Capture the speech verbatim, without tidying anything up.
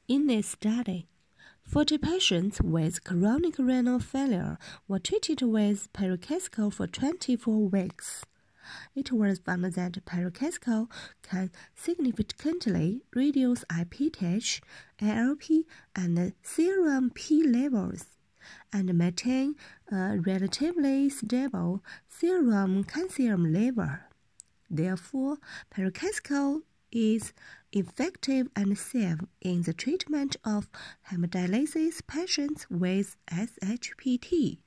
In this study, forty patients with chronic renal failure were treated with paclitaxel for twenty-four weeks. It was found that paclitaxel can significantly reduce I P T H, A L P, and serum P levels, and maintain a relatively stable serum calcium level. Therefore, paclitaxel is effective and safe in the treatment of hemodialysis patients with S H P T.